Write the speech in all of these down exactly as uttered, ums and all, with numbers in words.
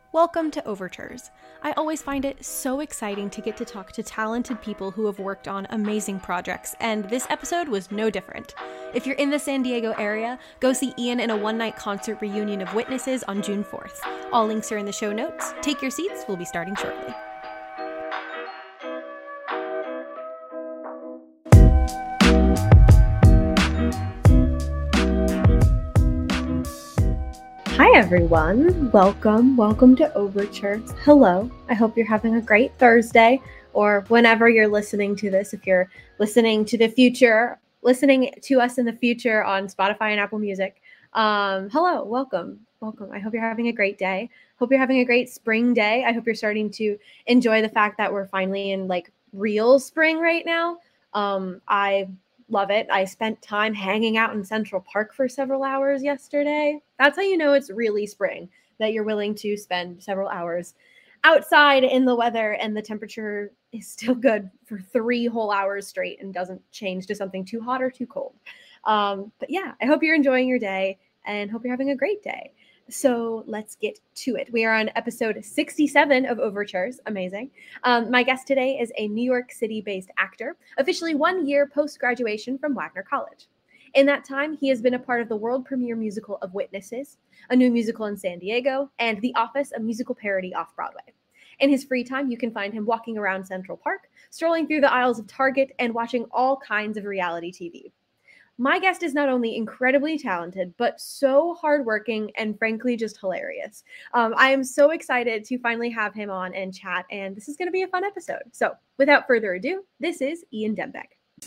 Welcome to Overtures. I always find it so exciting to get to talk to talented people who have worked on amazing projects, and this episode was no different. If you're in the San Diego area, go see Ian in a one-night concert reunion of Witnesses on June fourth. All links are in the show notes. Take your seats, we'll be starting shortly. Hi everyone, welcome, welcome to Overtures. Hello, I hope you're having a great Thursday, or whenever you're listening to this. If you're listening to the future, listening to us in the future on Spotify and Apple Music. Um, hello, welcome, welcome. I hope you're having a great day. Hope you're having a great spring day. I hope you're starting to enjoy the fact that we're finally in like real spring right now. Um, I love it. I spent time hanging out in Central Park for several hours yesterday. That's how you know it's really spring, that you're willing to spend several hours outside in the weather and the temperature is still good for three whole hours straight and doesn't change to something too hot or too cold. Um, but yeah, I hope you're enjoying your day and hope you're having a great day. So let's get to it. We are on episode sixty-seven of Overtures. Amazing. Um, my guest today is a New York City-based actor, officially one year post-graduation from Wagner College. In that time, he has been a part of the world premiere musical of Witnesses, a new musical in San Diego, and The Office, a musical parody off-Broadway. In his free time, you can find him walking around Central Park, strolling through the aisles of Target, and watching all kinds of reality T V. My guest is not only incredibly talented, but so hardworking and frankly just hilarious. Um, I am so excited to finally have him on and chat, and this is going to be a fun episode. So without further ado, this is Ian Dembeck.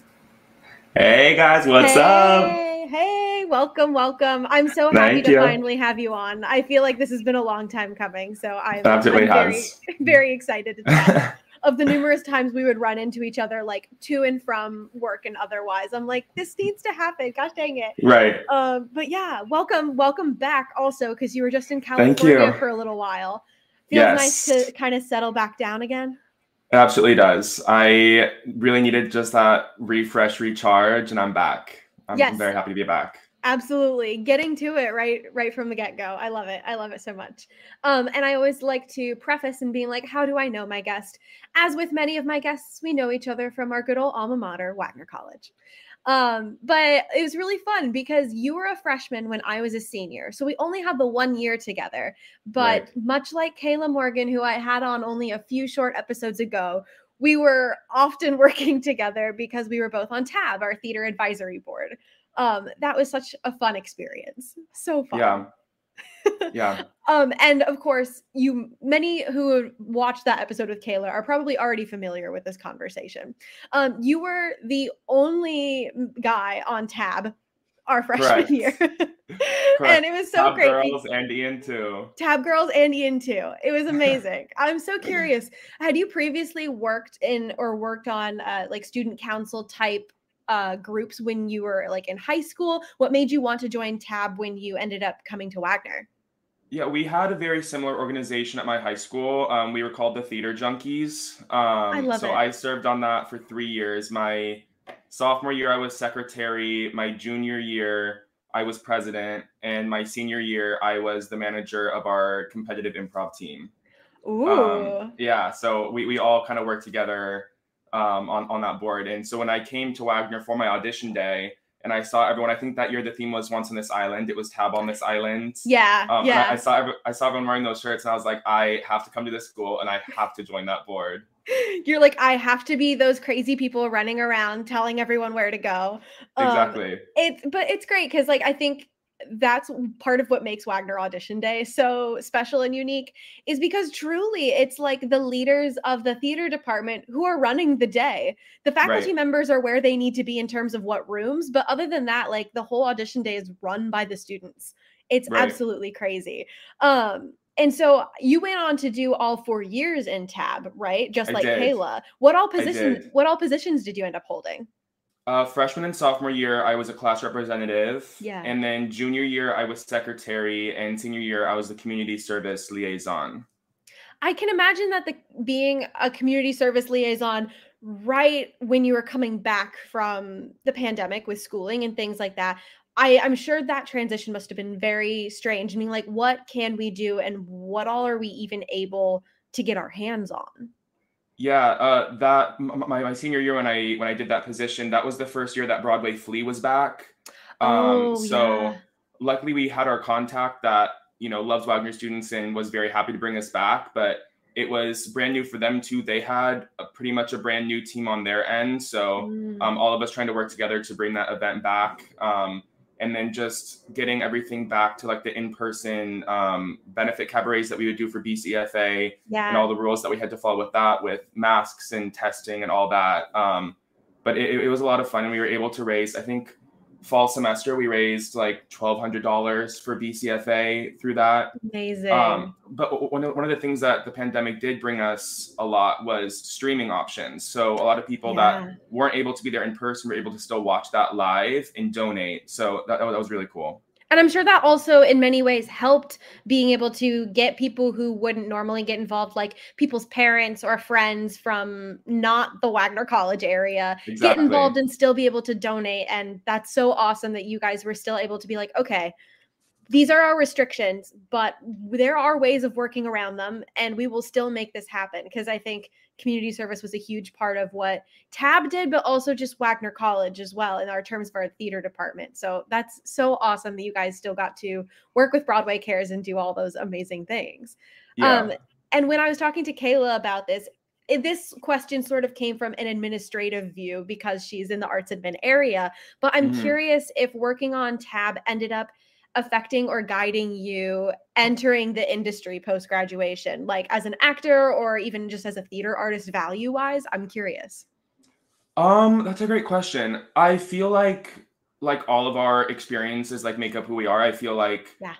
Hey guys, what's hey, up? Hey, hey, welcome, welcome. I'm so happy Thank to you. finally have you on. I feel like this has been a long time coming, so I'm, Absolutely I'm very, has. very excited to chat. Of the numerous times we would run into each other, like to and from work and otherwise. I'm like, this needs to happen. Gosh dang it. Right. Um, but yeah, welcome, welcome back also, because you were just in Thank California you. for a little while. Feels Yes. nice to kind of settle back down again. It absolutely does. I really needed just that refresh, recharge, and I'm back. I'm Yes. very happy to be back. Absolutely. Getting to it right right from the get-go. I love it. I love it so much. Um, and I always like to preface and being like, how do I know my guest? As with many of my guests, we know each other from our good old alma mater, Wagner College. Um, but it was really fun because you were a freshman when I was a senior. So we only had the one year together. But Right. much like Kayla Morgan, who I had on only a few short episodes ago, we were often working together because we were both on TAB, our theater advisory board. Um, that was such a fun experience. So fun. Yeah. Yeah. um, and of course, you many who watched that episode with Kayla are probably already familiar with this conversation. Um, you were the only guy on TAB our freshman Correct. year. And it was so Tab great. Girls and Ian too. Tab Girls and Ian too. It was amazing. I'm so curious. Had you previously worked in or worked on uh, like student council type uh, groups when you were like in high school? What made you want to join TAB when you ended up coming to Wagner? Yeah, we had a very similar organization at my high school. Um, we were called the Theater Junkies. Um, I love so it. I served on that for three years. My sophomore year, I was secretary. My junior year, I was president. And my senior year, I was the manager of our competitive improv team. Ooh. Um, yeah, so we, we all kind of worked together um, on, on that board. And so when I came to Wagner for my audition day, and I saw everyone, I think that year the theme was Once on This Island. It was Tab on This Island. Yeah, um, yeah. And I, I saw every, I saw everyone wearing those shirts, and I was like, I have to come to this school, and I have to join that board. You're like, I have to be those crazy people running around telling everyone where to go. Exactly. Um, it's but it's great because like I think that's part of what makes Wagner Audition Day so special and unique is because truly it's like the leaders of the theater department who are running the day. The faculty Right. members are where they need to be in terms of what rooms, but other than that, like the whole audition day is run by the students. It's Right. absolutely crazy. Um, and so you went on to do all four years in TAB, right? Just I like did. Kayla. What all I positions? did. What all positions did you end up holding? Uh, freshman and sophomore year, I was a class representative. Yeah. And then junior year, I was secretary. And senior year, I was the community service liaison. I can imagine that the being a community service liaison right when you were coming back from the pandemic with schooling and things like that I, I'm sure that transition must have been very strange. I mean, like, what can we do and what all are we even able to get our hands on? Yeah, uh, that m- my, my senior year when I when I did that position, that was the first year that Broadway Flea was back. Um, Oh, so yeah. luckily we had our contact that, you know, loves Wagner students and was very happy to bring us back. But it was brand new for them too. They had a, pretty much a brand new team on their end. So um, Mm, all of us trying to work together to bring that event back. Um, and then just getting everything back to like the in-person um, benefit cabarets that we would do for B C F A and all yeah. the rules that we had to follow with that, with masks and testing and all that. Um, but it, it was a lot of fun, and we were able to raise, I think, fall semester we raised like twelve hundred dollars for B C F A through that. Um, Amazing. but one of, one of the things that the pandemic did bring us a lot was streaming options. So a lot of people that Yeah. weren't able to be there in person were able to still watch that live and donate. So that, that was really cool. And I'm sure that also in many ways helped being able to get people who wouldn't normally get involved, like people's parents or friends from not the Wagner College area, get Exactly. involved and still be able to donate. And that's so awesome that you guys were still able to be like, okay, these are our restrictions, but there are ways of working around them, and we will still make this happen. Because I think community service was a huge part of what Tab did, but also just Wagner College as well in our terms for our theater department. So that's so awesome that you guys still got to work with Broadway Cares and do all those amazing things. Um, Yeah. and when I was talking to Kayla about this, it- this question sort of came from an administrative view because she's in the arts admin area. But I'm Mhm. curious if working on Tab ended up affecting or guiding you entering the industry post graduation, like as an actor or even just as a theater artist value wise? I'm curious. Um, that's a great question. I feel like like all of our experiences like make up who we are. I feel like Yeah.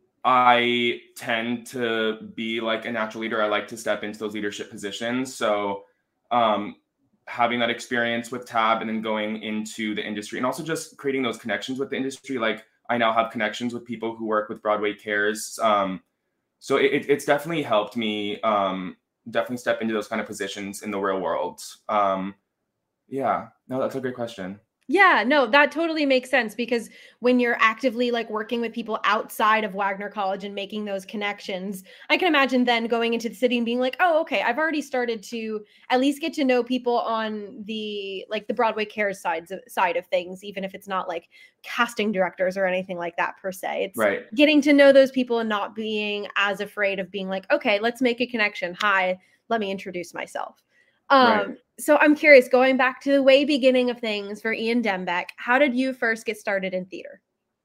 I tend to be like a natural leader. I like to step into those leadership positions. So, um, having that experience with Tab and then going into the industry and also just creating those connections with the industry. Like I now have connections with people who work with Broadway Cares. Um, so it, it's definitely helped me um, definitely step into those kind of positions in the real world. Um, yeah, no, that's a great question. Yeah, no, that totally makes sense because when you're actively like working with people outside of Wagner College and making those connections, I can imagine then going into the city and being like, "Oh, okay, I've already started to at least get to know people on the like the Broadway Cares sides of, side of things, even if it's not like casting directors or anything like that per se. It's Right, getting to know those people and not being as afraid of being like, "Okay, let's make a connection. Hi, let me introduce myself." right. Um, so I'm curious, going back to the way beginning of things for Ian Dembeck, how did you first get started in theater?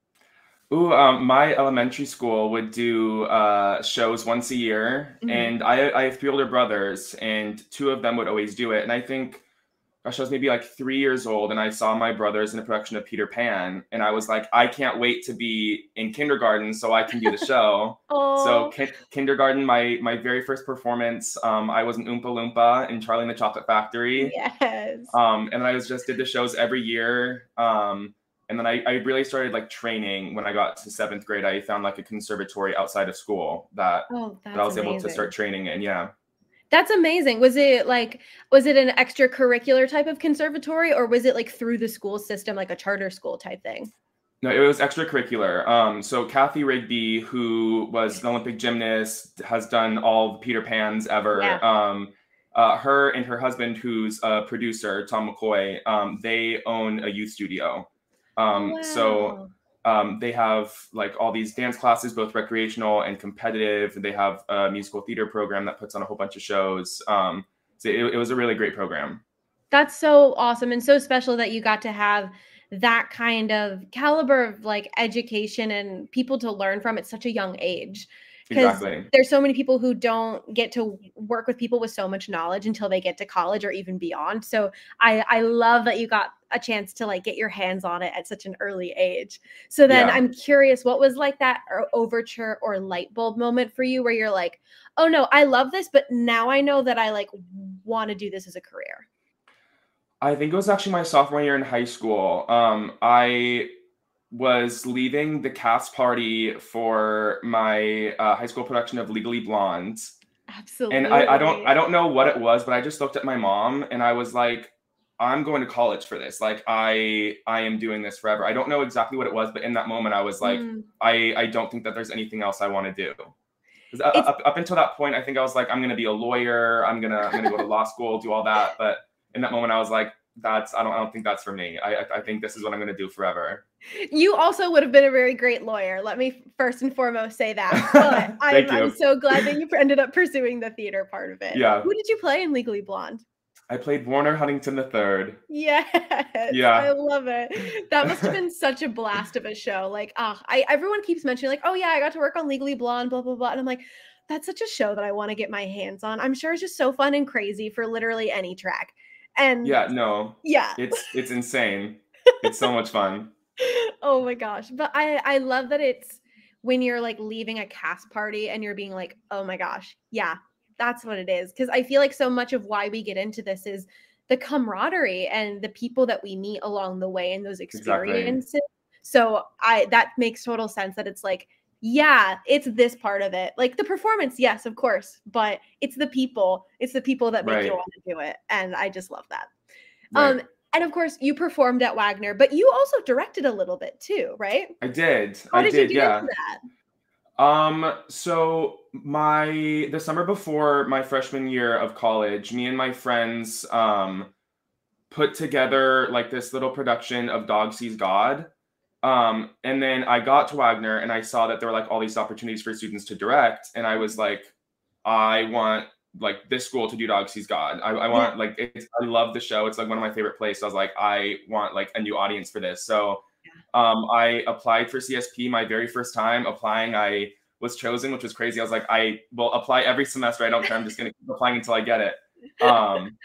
Ooh, um, my elementary school would do uh, shows once a year, Mhm. and I, I have three older brothers, and two of them would always do it. And I think, gosh, I was maybe like three years old, and I saw my brothers in a production of Peter Pan, and I was like, I can't wait to be in kindergarten so I can do the show. So Oh, ki- kindergarten, my my very first performance, um, I was an Oompa Loompa in Charlie and the Chocolate Factory. yes. Um, and I was just did the shows every year. Um, and then I, I really started like training when I got to seventh grade. I found like a conservatory outside of school that Oh, that I that's was able to start amazing. training in. Yeah. That's amazing. Was it like was it an extracurricular type of conservatory or was it like through the school system, like a charter school type thing? No, it was extracurricular. Um, so Kathy Rigby, who was an Olympic gymnast, has done all the Peter Pans Yeah. ever. Um, uh, her and her husband, who's a producer, Tom McCoy, um, they own a youth studio. Oh, Um, so wow. um, they have like all these dance classes, both recreational and competitive. They have a musical theater program that puts on a whole bunch of shows. Um, so it, it was a really great program. That's so awesome and so special that you got to have that kind of caliber of like education and people to learn from at such a young age. Because Exactly. there's so many people who don't get to work with people with so much knowledge until they get to college or even beyond. So I I love that you got a chance to like get your hands on it at such an early age. So then Yeah. I'm curious, what was like that o- overture or light bulb moment for you where you're like, oh no, I love this, but now I know that I like want to do this as a career. I think it was actually my sophomore year in high school. Um, I was leaving the cast party for my uh, high school production of Legally Blonde, and I, I don't I Absolutely. don't know what it was, but I just looked at my mom and I was like, I'm going to college for this. Like I, I am doing this forever. I don't know exactly what it was, but in that moment I was like, mm. I, I don't think that there's anything else I want to do. Up, up until that point, I think I was like, I'm going to be a lawyer. I'm going to, I'm going to go to law school, do all that. But in that moment I was like, that's, I don't, I don't think that's for me. I, I think this is what I'm going to do forever. You also would have been a very great lawyer. Let me first and foremost say that. But I'm, I'm so glad that you ended up pursuing the theater part of it. Yeah. Who did you play in Legally Blonde? I played Warner Huntington the third. Yes. Yeah. I love it. That must have been such a blast of a show. Like, ah, I everyone keeps mentioning like, oh yeah, I got to work on Legally Blonde, blah, blah, blah. And I'm like, that's such a show that I want to get my hands on. I'm sure it's just so fun and crazy for literally any track. And yeah, no. Yeah. It's it's insane. It's so much fun. Oh my gosh. But I I love that it's when you're like leaving a cast party and you're being like, oh my gosh, yeah. That's what it is. Because I feel like so much of why we get into this is the camaraderie and the people that we meet along the way and those experiences. Exactly. So I that makes total sense that it's like, yeah, it's this part of it. Like the performance, yes, of course, but it's the people. It's the people that make right. you want to do it. And I just love that. Right. Um, and of course, you performed at Wagner, but you also directed a little bit too, right? I did. How I did, did, you get yeah. into that? Um, so my, the summer before my freshman year of college, me and my friends, um, put together like this little production of Dog Sees God. Um, and then I got to Wagner and I saw that there were like all these opportunities for students to direct. And I was like, I want like this school to do Dog Sees God. I, I want like, it's, I love the show. It's like one of my favorite plays. So I was like, I want like a new audience for this. So Um, I applied for C S P my very first time applying. I was chosen, which was crazy. I was like, I will apply every semester. I don't care. I'm just going to keep applying until I get it. Um,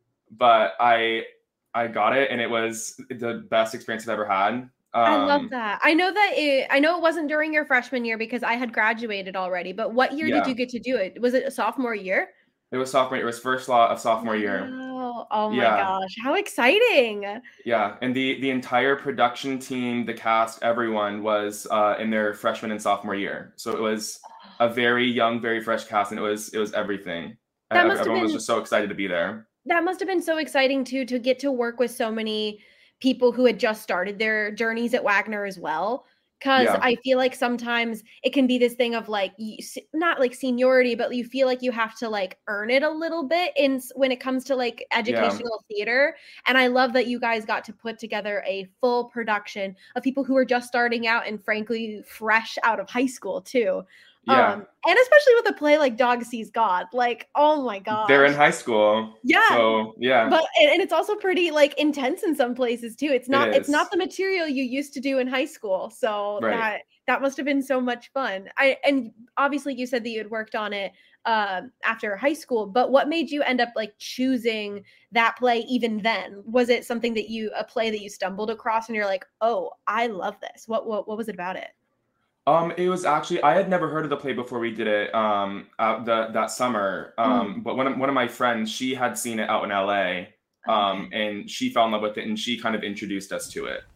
but I, I got it and it was the best experience I've ever had. Um, I love that. I know that it, I know it wasn't during your freshman year because I had graduated already, but what year yeah. did you get to do it? Was it a sophomore year? It was sophomore. It was first law of sophomore wow. year. Oh my yeah. gosh. How exciting. Yeah. And the, the entire production team, the cast, everyone was uh, in their freshman and sophomore year. So it was a very young, very fresh cast. And it was, it was everything. That must Everyone have been, was just so excited to be there. That must have been so exciting too, to get to work with so many people who had just started their journeys at Wagner as well. Because yeah. I feel like sometimes it can be this thing of like, not like seniority, but you feel like you have to like earn it a little bit in when it comes to like educational yeah. theater. And I love that you guys got to put together a full production of people who are just starting out and frankly fresh out of high school too. Yeah. Um, and especially with a play like Dog Sees God, like, oh my God. They're in high school. Yeah. So yeah. But, and, and it's also pretty like intense in some places too. It's not, it it's not the material you used to do in high school. So right. that, that must've been so much fun. I, and obviously you said that you had worked on it um, after high school, but what made you end up like choosing that play even then? Was it something that you, a play that you stumbled across and you're like, oh, I love this. What, what, what was it about it? Um, it was actually, I had never heard of the play before we did it um, uh, the, that summer. Um, mm. But one of, one of my friends, she had seen it out in L A um, okay. and she fell in love with it and she kind of introduced us to it.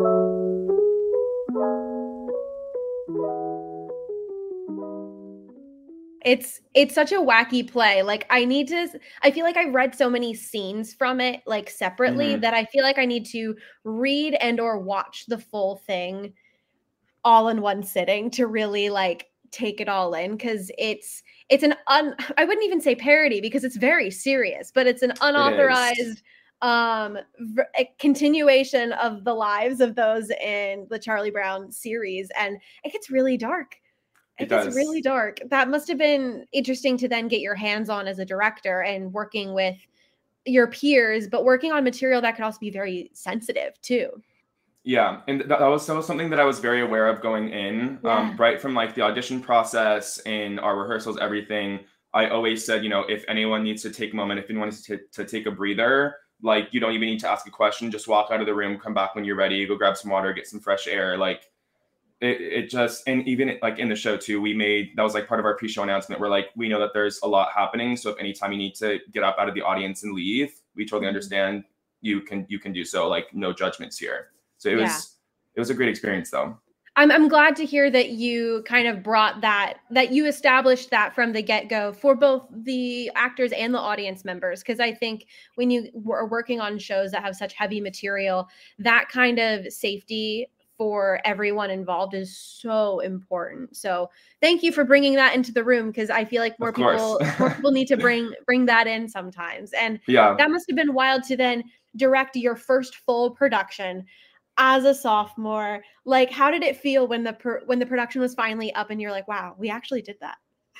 It's, it's such a wacky play. Like I need to, I feel like I've read so many scenes from it, like separately mm-hmm. that I feel like I need to read and or watch the full thing all in one sitting to really like take it all in. Cause it's, it's an un, I wouldn't even say parody because it's very serious, but it's an unauthorized um, v- a continuation of the lives of those in the Charlie Brown series. And it gets really dark. It, it gets does. really dark. That must've been interesting to then get your hands on as a director and working with your peers, but working on material that could also be very sensitive too. Yeah, and that, that was that was something that I was very aware of going in, yeah. um, right from like the audition process and our rehearsals, everything. I always said, you know, if anyone needs to take a moment, if anyone needs to, to take a breather, like you don't even need to ask a question, just walk out of the room, come back when you're ready, go grab some water, get some fresh air. Like it, it just, and even like in the show too, we made, that was like part of our pre-show announcement. We're like, we know that there's a lot happening. So if anytime you need to get up out of the audience and leave, we totally understand. You can, you can do so, like no judgments here. So it was, yeah. it was a great experience though. I'm I'm glad to hear that you kind of brought that, that you established that from the get-go for both the actors and the audience members. Because I think when you are working on shows that have such heavy material, that kind of safety for everyone involved is so important. So thank you for bringing that into the room, because I feel like more Of course. people more people need to bring bring that in sometimes. And Yeah. that must have been wild to then direct your first full production as a sophomore. Like, how did it feel when the per, when the production was finally up and you're like, wow, we actually did that?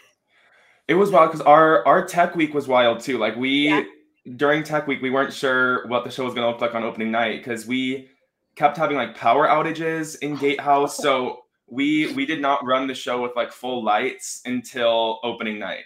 It was wild because our our tech week was wild too. Like we Yeah. during tech week, we weren't sure what the show was going to look like on opening night because we kept having like power outages in Gatehouse. So we we did not run the show with like full lights until opening night.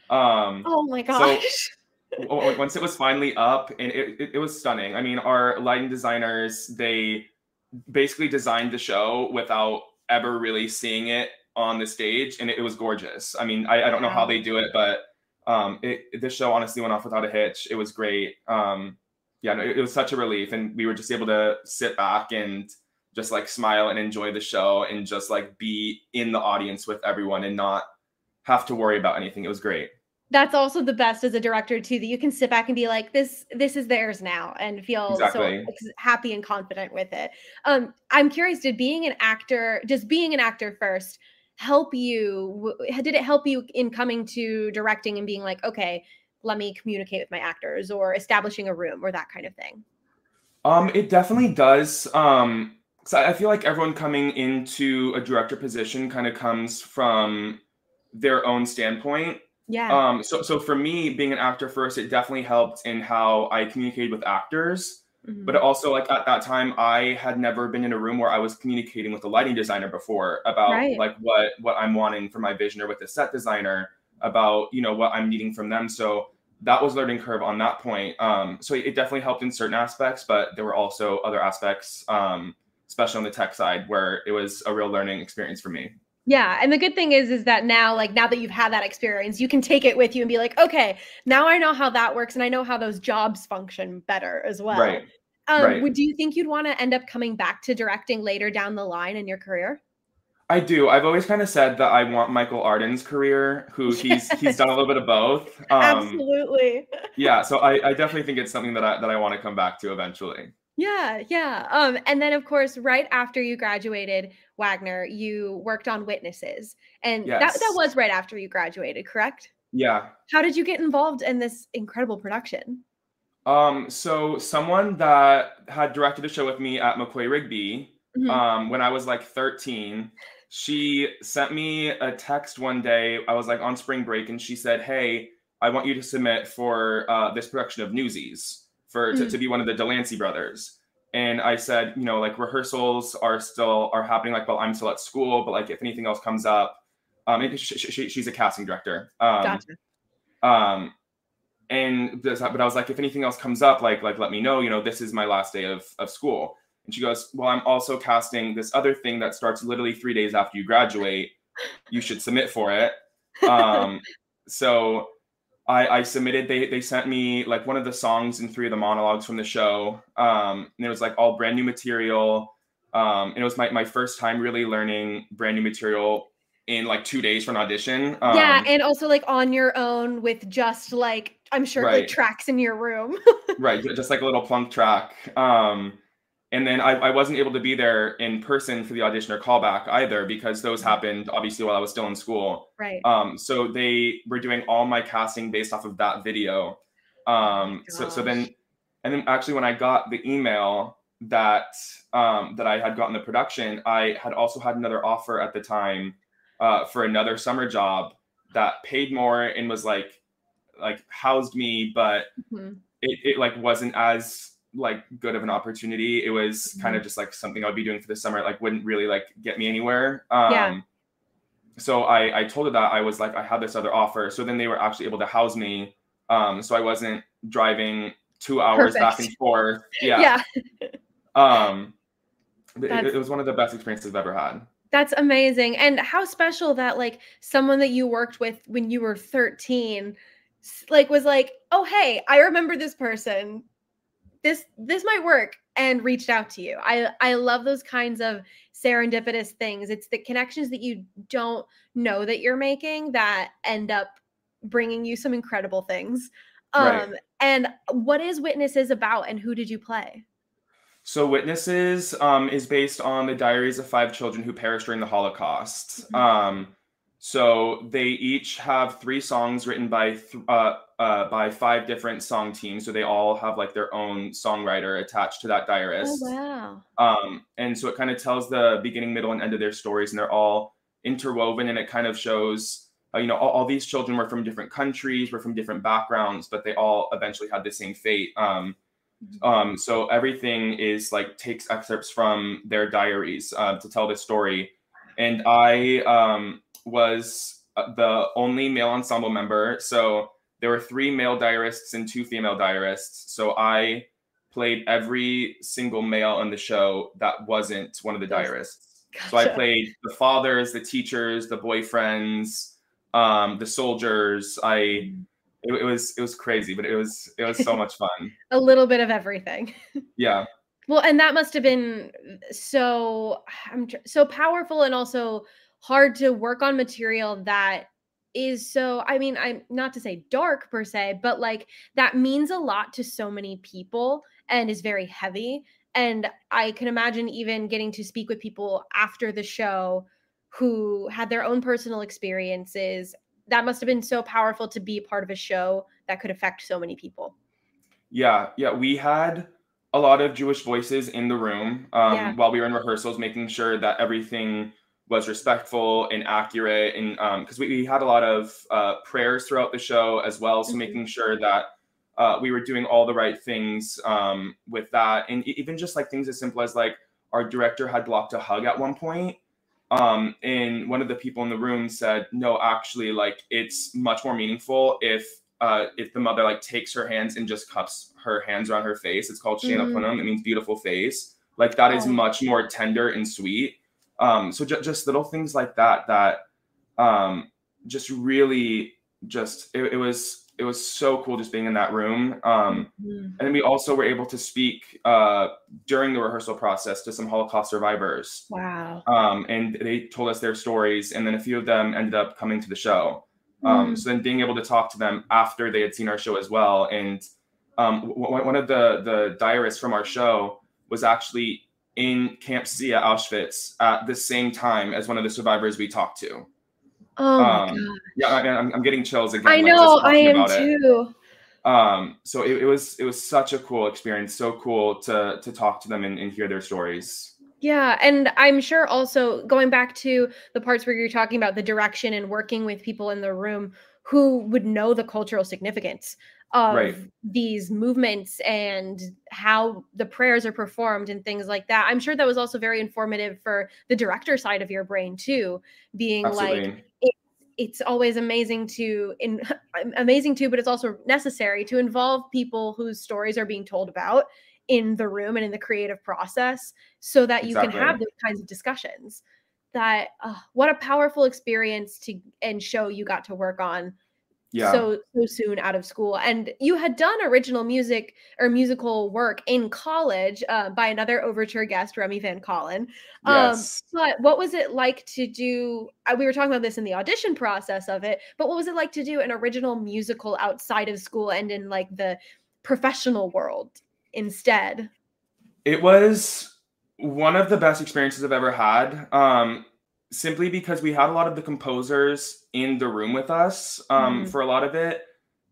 Um, Oh my gosh. So once it was finally up, and it, it, it was stunning. I mean, our lighting designers, they basically designed the show without ever really seeing it on the stage, and it, it was gorgeous. I mean, I, I don't know how they do it, but um, it, this show honestly went off without a hitch. It was great. Um, yeah, no, it, it was such a relief, and we were just able to sit back and just like smile and enjoy the show and just like be in the audience with everyone and not have to worry about anything. It was great. That's also the best as a director too, that you can sit back and be like, this, this is theirs now, and feel Exactly. so happy and confident with it. Um, I'm curious, did being an actor, just being an actor first, help you? Did it help you in coming to directing and being like, okay, let me communicate with my actors, or establishing a room, or that kind of thing? Um, it definitely does. Um, so I feel like everyone coming into a director position kind of comes from their own standpoint. Yeah. Um, so, so for me, being an actor first, it definitely helped in how I communicated with actors. Mm-hmm. But also, like at that time, I had never been in a room where I was communicating with a lighting designer before about right. like what what I'm wanting for my vision, or with the set designer about, you know, what I'm needing from them. So that was a learning curve on that point. Um, so it definitely helped in certain aspects, but there were also other aspects, um, especially on the tech side, where it was a real learning experience for me. Yeah. And the good thing is, is that now, like now that you've had that experience, you can take it with you and be like, okay, now I know how that works. And I know how those jobs function better as well. Right. Um, right. Would, do you think you'd want to end up coming back to directing later down the line in your career? I do. I've always kind of said that I want Michael Arden's career, who he's yes. he's done a little bit of both. Um, Absolutely. Yeah. So I, I definitely think it's something that I that I want to come back to eventually. Yeah, yeah. Um, and then of course, right after you graduated Wagner, you worked on Witnesses. And yes. that, that was right after you graduated, correct? Yeah. How did you get involved in this incredible production? Um, so someone that had directed a show with me at McCoy Rigby, mm-hmm. um, when I was like thirteen, she sent me a text one day. I was like on spring break, and she said, "Hey, I want you to submit for uh, this production of Newsies. For to, mm. to be one of the Delancey brothers." And I said, you know, like rehearsals are still are happening like while I'm still at school, but like if anything else comes up, um, she, she, she's a casting director. Um, gotcha. Um, and this, but I was like, if anything else comes up, like like let me know. You know, this is my last day of of school. And she goes, well, I'm also casting this other thing that starts literally three days after you graduate. You should submit for it. Um, so. I, I submitted, they they sent me like one of the songs and three of the monologues from the show. Um, and it was like all brand new material. Um, and it was my, my first time really learning brand new material in like two days for an audition. Um, yeah. And also like on your own with just like, I'm sure right. like tracks in your room. Right. Just like a little plunk track. Um, and then I, I wasn't able to be there in person for the audition or callback either, because those happened obviously while I was still in school. Right. Um, so they were doing all my casting based off of that video. Um, oh so, so then, and then actually when I got the email that, um, that I had gotten the production, I had also had another offer at the time, uh, for another summer job that paid more and was like, like housed me, but mm-hmm. it, it like wasn't as like good of an opportunity. It was mm-hmm. kind of just like something I'd be doing for the summer. It like wouldn't really like get me anywhere. Um, yeah. So I, I told her that I was like, I had this other offer. So then they were actually able to house me. Um, so I wasn't driving two hours Perfect. back and forth. Yeah. Yeah. um, it, it was one of the best experiences I've ever had. That's amazing. And how special that like someone that you worked with when you were thirteen, like was like, oh, hey, I remember this person. This, this might work. and reached out to you. I I love those kinds of serendipitous things. It's the connections that you don't know that you're making that end up bringing you some incredible things. Um, Right. And what is Witnesses about, and who did you play? So Witnesses um, is based on the diaries of five children who perished during the Holocaust. Mhm. Um, so they each have three songs written by th- uh, uh, by five different song teams. So they all have like their own songwriter attached to that Oh, diarist. wow. Um, and so it kind of tells the beginning, middle, and end of their stories, and they're all interwoven. And it kind of shows, uh, you know, all, all these children were from different countries, were from different backgrounds, but they all eventually had the same fate. Um, um, so everything is like takes excerpts from their diaries uh, to tell this story. And I um, was uh, the only male ensemble member. So there were three male diarists and two female diarists. So I played every single male in the show that wasn't one of the Yes. diarists. So I Gotcha. played the fathers, the teachers, the boyfriends, um, the soldiers. I it, it was it was crazy, but it was it was so much fun. A little bit of everything. Yeah. Well, and that must have been so I'm tr- so powerful and also hard to work on material that is so, I mean, I'm not to say dark per se, but like that means a lot to so many people and is very heavy. And I can imagine even getting to speak with people after the show who had their own personal experiences. That must have been so powerful to be part of a show that could affect so many people. Yeah, yeah, we had a lot of Jewish voices in the room um, Yeah. while we were in rehearsals, making sure that everything was respectful and accurate. And because we, we had a lot of uh, prayers throughout the show as well, so Mhm. making sure that uh, we were doing all the right things um, with that, and e- even just like things as simple as like our director had blocked a hug at one point, um, and one of the people in the room said, "No, actually, like it's much more meaningful if." Uh, if the mother like takes her hands and just cups her hands around her face. It's called Shana Mm. Punam. It means beautiful face. Like that is Oh. much more tender and sweet. Um, so ju- just little things like that that um, just really just it, it was it was so cool just being in that room. Um, Mhm. and then we also were able to speak uh, during the rehearsal process to some Holocaust survivors. Wow. Um, and they told us their stories, and then a few of them ended up coming to the show. Um, Mm. so then being able to talk to them after they had seen our show as well. And um, w- one of the, the diarists from our show was actually in Camp C at Auschwitz at the same time as one of the survivors we talked to. Oh my Um, god. yeah, I, I'm, I'm getting chills again. I like, know, just I talking am about it. too. Um, so it, it was it was such a cool experience. So cool to to talk to them and, and hear their stories. Yeah, and I'm sure also going back to the parts where you're talking about the direction and working with people in the room who would know the cultural significance of Right. these movements and how the prayers are performed and things like that. I'm sure that was also very informative for the director side of your brain too, being like Absolutely. it, it's always amazing to in amazing too, but it's also necessary to involve people whose stories are being told about in the room and in the creative process so that you can Exactly. have those kinds of discussions. That uh, what a powerful experience to and show you got to work on Yeah. so so soon out of school. And you had done original music or musical work in college uh, by another Overture guest, Remy Van Collen. Um, Yes. but what was it like to do? Uh, we were talking about this in the audition process of it, but what was it like to do an original musical outside of school and in like the professional world instead? It was one of the best experiences I've ever had. Um, simply because we had a lot of the composers in the room with us um, Mhm. for a lot of it.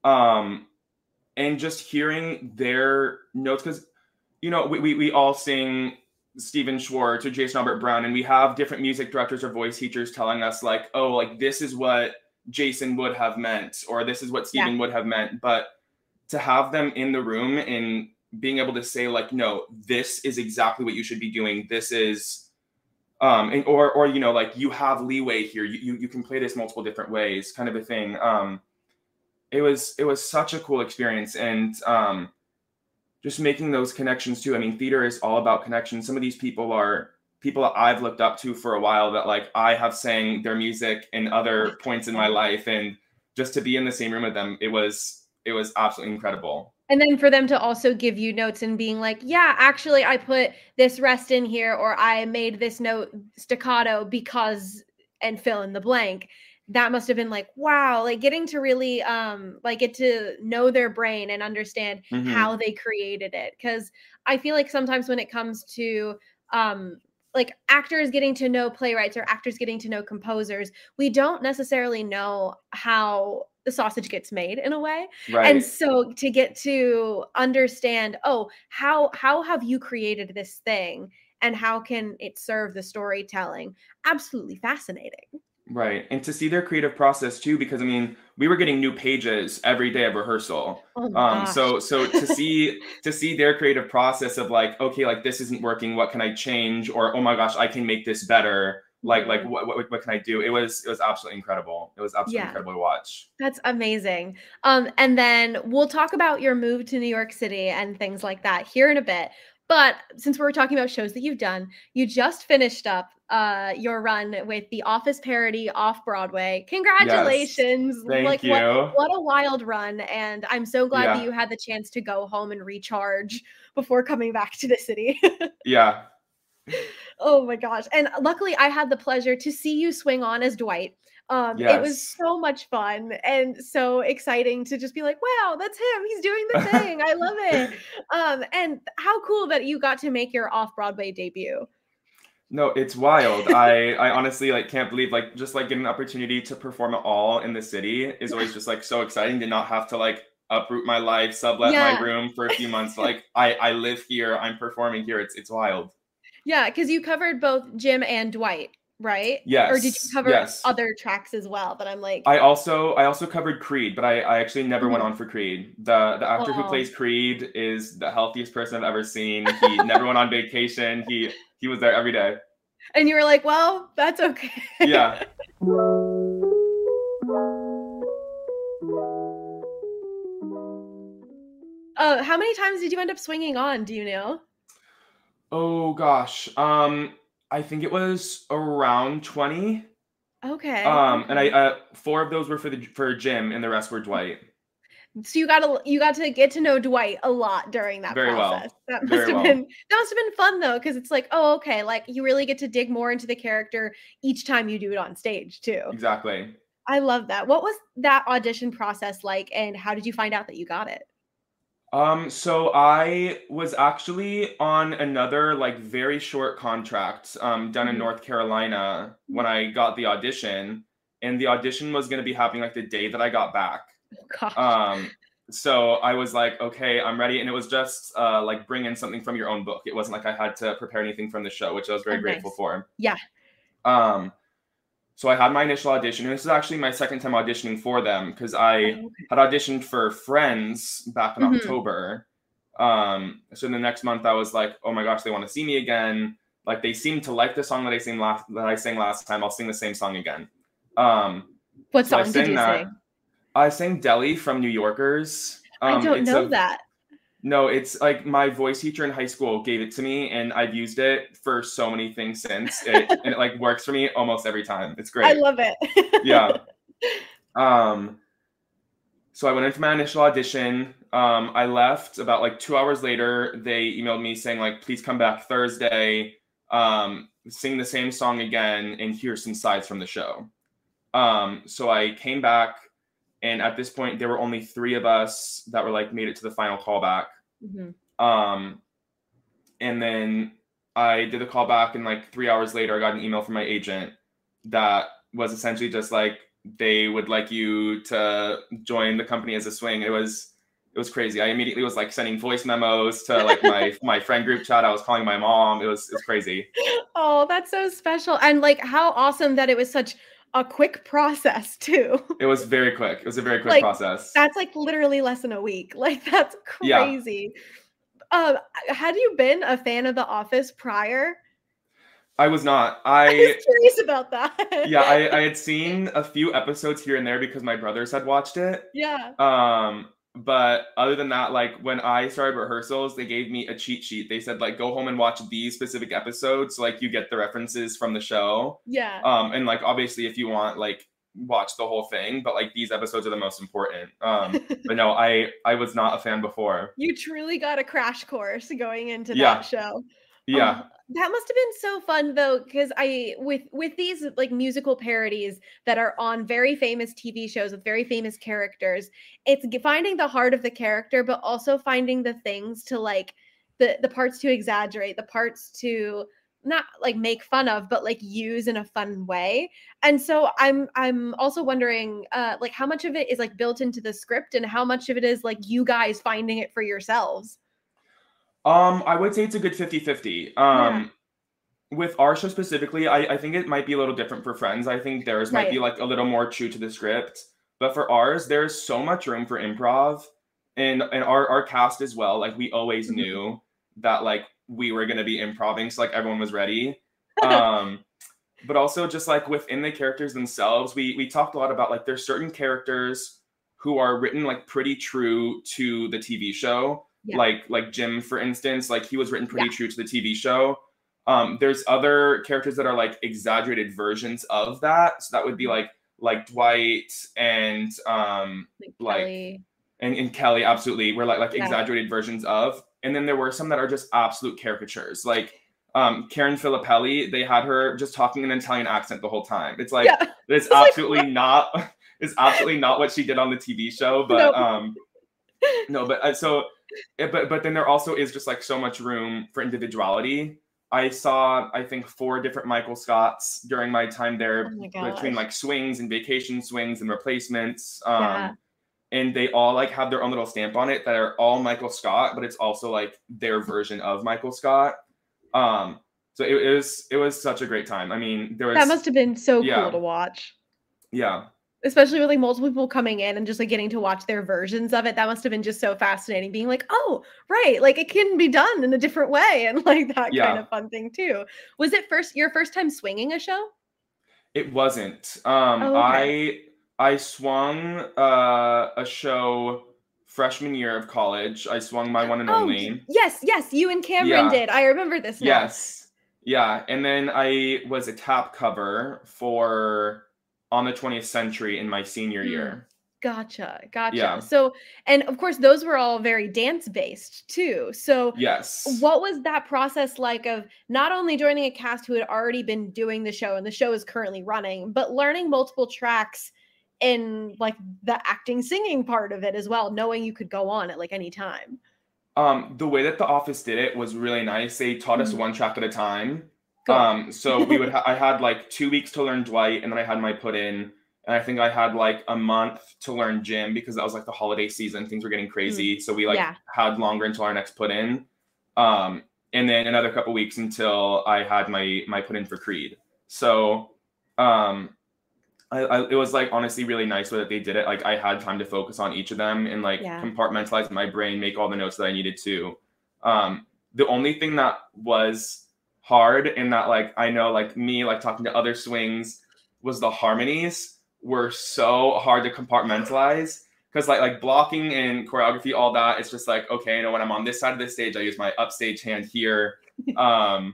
Um, and just hearing their notes, because, you know, we, we, we all sing Stephen Schwartz or Jason Albert Brown, and we have different music directors or voice teachers telling us like, oh, like this is what Jason would have meant, or this is what Stephen Yeah. would have meant. But to have them in the room and being able to say like, no, this is exactly what you should be doing. This is, um, and, or, or, you know, like you have leeway here. You, you, you can play this multiple different ways, kind of a thing. Um, it was, it was such a cool experience. And, um, just making those connections too. I mean, theater is all about connections. Some of these people are people that I've looked up to for a while that like I have sang their music in other points in my life. And just to be in the same room with them, it was it was absolutely incredible. And then for them to also give you notes and being like, yeah, actually, I put this rest in here, or I made this note staccato because, and fill in the blank. That must have been like, wow, like getting to really um like get to know their brain and understand Mm-hmm. how they created it. Because I feel like sometimes when it comes to um like actors getting to know playwrights or actors getting to know composers, we don't necessarily know how the sausage gets made in a way. Right. And so to get to understand, oh, how how have you created this thing and how can it serve the storytelling? Absolutely fascinating. Right. And to see their creative process too, because I mean, we were getting new pages every day of rehearsal. Oh my Um, gosh. so so to see to see their creative process of like, okay, like this isn't working, what can I change? Or oh my gosh, I can make this better. Like, like what, what what can I do? It was it was absolutely incredible. It was absolutely Yeah. incredible to watch. That's amazing. Um, and then we'll talk about your move to New York City and things like that here in a bit. But since we're talking about shows that you've done, you just finished up uh, your run with the Office parody off Broadway. Congratulations! Yes. Thank like you. what what a wild run, and I'm so glad Yeah. that you had the chance to go home and recharge before coming back to the city. Yeah. Oh my gosh. And luckily I had the pleasure to see you swing on as Dwight. Um, Yes. It was so much fun and so exciting to just be like, wow, that's him. He's doing the thing. I love it. Um, and how cool that you got to make your off-Broadway debut. No, it's wild. I I honestly like can't believe like just like getting an opportunity to perform at all in the city is always just like so exciting to not have to like uproot my life, sublet Yeah. my room for a few months. Like I I live here, I'm performing here. It's it's wild. Yeah, because you covered both Jim and Dwight, right? Or did you Yes. cover Yes. other tracks as well? But I'm like, I also I also covered Creed, but I I actually never went Mhm. on for Creed. The the actor who Oh. plays Creed is the healthiest person I've ever seen. He never went on vacation. He he was there every day. And you were like, well, that's okay. Yeah. Uh, how many times did you end up swinging on? Do you know? Oh gosh. Um, I think it was around twenty. Okay. Um, and I okay. uh four of those were for the for Jim, and the rest were Dwight. So you got to you got to get to know Dwight a lot during that Very well. process. That must Very have well. been that must have been fun though, because it's like, oh, okay, like you really get to dig more into the character each time you do it on stage too. Exactly. I love that. What was that audition process like, and how did you find out that you got it? Um, so I was actually on another like very short contract um down in Mhm. North Carolina when I got the audition, and the audition was going to be happening like the day that I got back. Oh, gosh. Um, so I was like, okay, I'm ready. And it was just uh, like bring in something from your own book. It wasn't like I had to prepare anything from the show, which I was very Oh, grateful nice. for. Yeah. Um, so I had my initial audition, and this is actually my second time auditioning for them because I Oh, okay. had auditioned for Friends back in Mhm. October. Um, so the next month I was like, oh my gosh, they want to see me again. Like they seem to like the song that I sang last that I sang last time. I'll sing the same song again. Um, What so I song did sang you that. sing? I sang Deli from New Yorkers. I Um, don't it's know a, that. No, it's like my voice teacher in high school gave it to me, and I've used it for so many things since. It, and it like works for me almost every time. It's great. I love it. Yeah. Um, so I went in for my initial audition. Um, I left about like two hours later. They emailed me saying like, please come back Thursday, um, sing the same song again, and hear some sides from the show. Um, so I came back, and at this point, there were only three of us that were like made it to the final callback. Mm-hmm. Um, and then I did the callback, and like three hours later, I got an email from my agent that was essentially just like they would like you to join the company as a swing. It was it was crazy. I immediately was like sending voice memos to like my my friend group chat. I was calling my mom. It was it was crazy. Oh, that's so special. And like how awesome that it was such a quick process too. It was very quick. It was a very quick Like, process. That's like literally less than a week. Like that's Yeah. crazy. Um, had you been a fan of The Office prior? I was not. I I was curious about that. yeah, I, I had seen a few episodes here and there because my brothers had watched it. Yeah. Um, but other than that, like when I started rehearsals, they gave me a cheat sheet. They said like go home and watch these specific episodes, so like you get the references from the show. Yeah. Um, and like obviously if you want like watch the whole thing, but like these episodes are the most important. Um, but no, I I was not a fan before. You truly got a crash course going into Yeah. that show. Yeah. Oh, that must have been so fun though, because I with with these like musical parodies that are on very famous T V shows with very famous characters, it's g- finding the heart of the character, but also finding the things to like the the parts to exaggerate, the parts to not like make fun of, but like use in a fun way. And so I'm I'm also wondering uh like how much of it is like built into the script and how much of it is like you guys finding it for yourselves. Um, I would say it's a good fifty-fifty. Yeah. Um, with our show specifically, I, I think it might be a little different for Friends. I think theirs might be Right. like a little more true to the script. But for ours, there's so much room for improv. And and our, our cast as well. Like we always Mhm. knew that like we were gonna be improving, so like everyone was ready. Um, but also just like within the characters themselves, we we talked a lot about like there's certain characters who are written like pretty true to the T V show. Yeah. Like like Jim, for instance, like he was written pretty Yeah. true to the T V show. Um, there's other characters that are like exaggerated versions of that. So that would be Mhm. like like Dwight and um Like like Kelly. and, and Kelly, absolutely, were like like Yeah. exaggerated versions of. And then there were some that are just absolute caricatures. Like um Karen Filippelli, they had her just talking in an Italian accent the whole time. It's like Yeah. it's like, absolutely not it's absolutely not what she did on the T V show. But No. um no, but uh, so eh, but but then there also is just like so much room for individuality. I saw, I think, four different Michael Scotts during my time there, Oh my between gosh. like swings and vacation swings and replacements. Um, Yeah. and they all like have their own little stamp on it that are all Michael Scott, but it's also like their version of Michael Scott. Um, so it, it was it was such a great time. I mean, there was That must have been so yeah. cool to watch. yeah. Especially with like multiple people coming in and just like getting to watch their versions of it. That must have been just so fascinating being like, oh, right, like it can be done in a different way and like that Yeah. kind of fun thing too. Was it first your first time swinging a show? It wasn't. Um, Oh, okay. I I swung uh, a show freshman year of college. I swung my one and Oh, only. y- yes, yes, you and Cameron Yeah. did. I remember this now. Yes. Yeah. And then I was a tap cover for On the twentieth Century in my senior Mm. year. Gotcha. Gotcha. Yeah. So, and of course, those were all very dance based too. So, Yes. what was that process like of not only joining a cast who had already been doing the show and the show is currently running, but learning multiple tracks in like the acting singing part of it as well, knowing you could go on at like any time? Um, the way that The Office did it was really nice. They taught us Mhm. one track at a time. Good. Um, so we would ha- I had like two weeks to learn Dwight, and then I had my put in, and I think I had like a month to learn Jim because that was like the holiday season. Things were getting crazy, so we like Yeah. had longer until our next put in. Um, and then another couple weeks until I had my my put in for Creed. So, um, I, I it was like honestly really nice the way that they did it. Like I had time to focus on each of them and like Yeah. compartmentalize my brain, make all the notes that I needed to. Um, the only thing that was hard and that like I know like me like talking to other swings was the harmonies were so hard to compartmentalize because like like blocking and choreography, all that, it's just like, okay, you know, when I'm on this side of the stage, I use my upstage hand here. Um,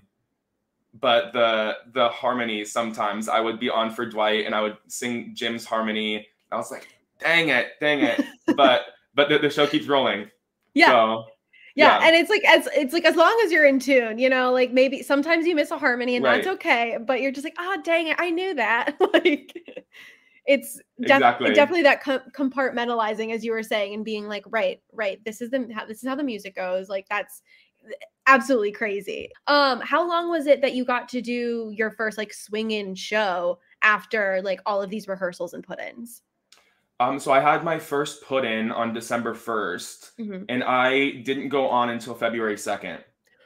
but the the harmonies, sometimes I would be on for Dwight and I would sing Jim's harmony. I was like, dang it, dang it. But but the, the show keeps rolling. Yeah. So, Yeah, yeah. and it's like as it's like as long as you're in tune, you know, like maybe sometimes you miss a harmony and that's Right. okay, but you're just like, oh dang it, I knew that. Like it's def- Exactly. definitely that com- compartmentalizing, as you were saying, and being like, right, right, this is the how, this is how the music goes. Like that's absolutely crazy. Um, how long was it that you got to do your first like swing in show after like all of these rehearsals and put-ins? Um, so I had my first put in on December first, Mhm. and I didn't go on until February second.